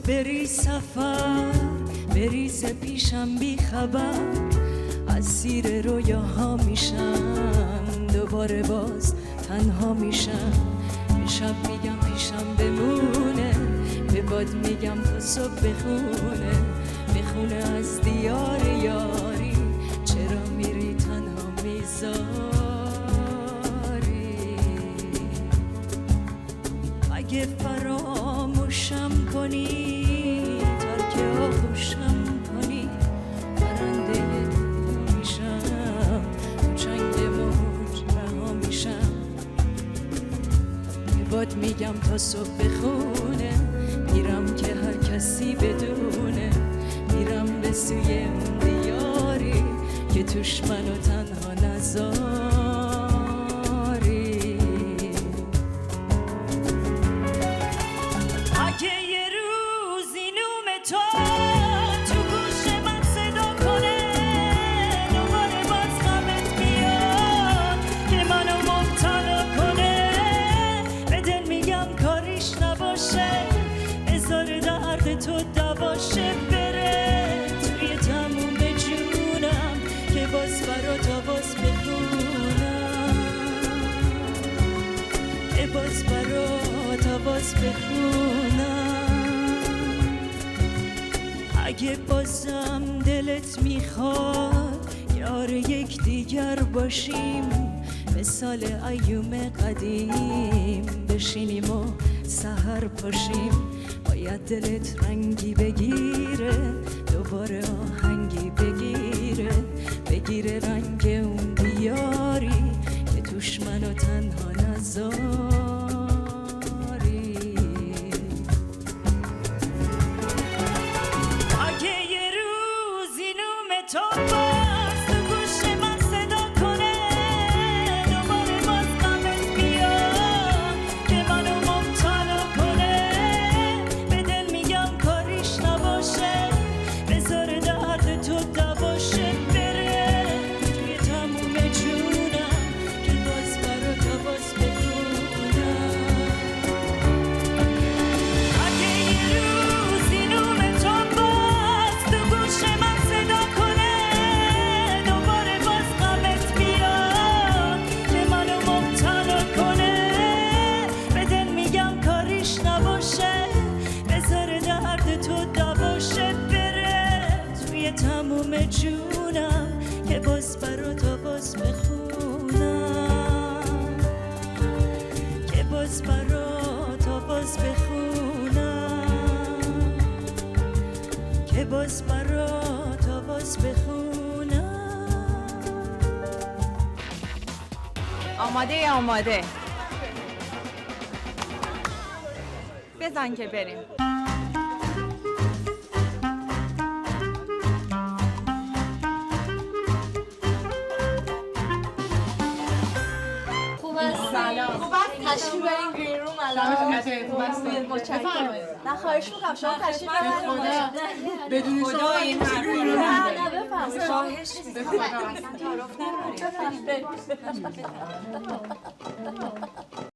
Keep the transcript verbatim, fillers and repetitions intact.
دوست بری سفر، بریز پیشم بی خبر، اسیر رویاها میشم، دوباره باز تنها میشم. به شب میگم پیشم بمونه، به باد میگم تا صبح بخونه، بخونه از دیار یاری، چرا میری تنها میذاری؟ اگه فراموشم کنی، ترک آغوشم کنی، پرنده دل میشم، تو چنگ موج رها میشم. به باد میگم تا صبح بخونه، میرم که هر کسی بدونه، میرم به سوی اون دیاری که توش منو تنها نذاری. اگه یه روزی نوم تو تو گوش من صدا کنه، دوباره باز غمت بیاد که منو مبتلا کنه، به دل میگم کاریش نباشه، بذار درد تو دواشه، بره توی تموم جونم که باز برات آواز بخونم، که باز برات آواز بخونم. اگه بازم دلت میخواد یار یک دیگر باشیم، مثال ایوم قدیم بشینیم و سحر پاشیم، باید دلت رنگی بگیره، دوباره آهنگی بگیره، بگیره رنگ اون دیاری که توش منو تنها نذاری. اگه یه روزی نوم تو باز تو گوش من صدا کنه، دوباره باز غمت بیاد که منو مبتلا کنه، به دل میگم کاریش نباشه، بذار درد تو دواشه، بره توی تموم جونم که باز برات آواز بخونم. اگه یه روزی نوم تو باز تو گوش من صدا کنه، دوباره باز غمت بیاد که منو مبتلا کنه، به دل میگم کاریش نباشه، بذار درد تو دواشه، بره توی تموم جونم که باز برات آواز بخونم، که باز برات آواز بخونم، که باز برات آواز بخونم. آماده آماده بزن که بریم. خوب است. سلام. خوب است. تشریف بریم گرین روم الان. متشکرم. نه خواهش می‌کنم شما تشریف ببرید. بدون شما این حرف رو نه نه بفرمایید. خواهش می‌کنم. اصلا تعارف نداریم.